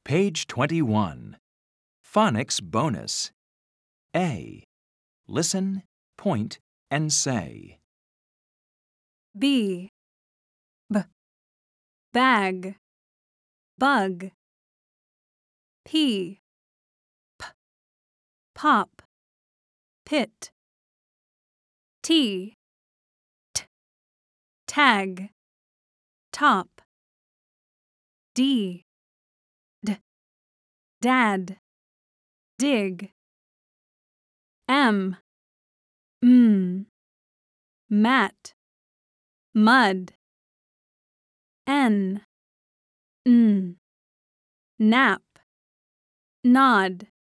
Page 21. Phonics bonus. A. Listen, point, and say. B. Bag. Bug. P. Pop. Pit. T. Tag. Top. D. Dad. Dig. M. Mat. Mud. N. Nap. Nod.